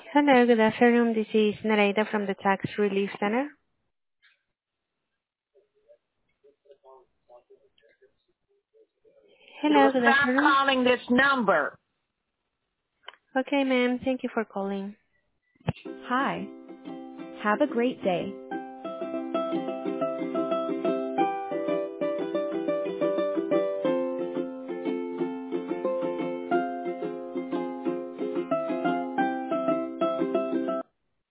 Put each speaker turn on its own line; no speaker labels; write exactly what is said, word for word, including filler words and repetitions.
Hello, good afternoon. This is Nareda from the Tax Relief Center. Hello,
Well,
good
stop
afternoon.
calling this number.
Okay, ma'am. Thank you for calling.
Hi. Have a great day.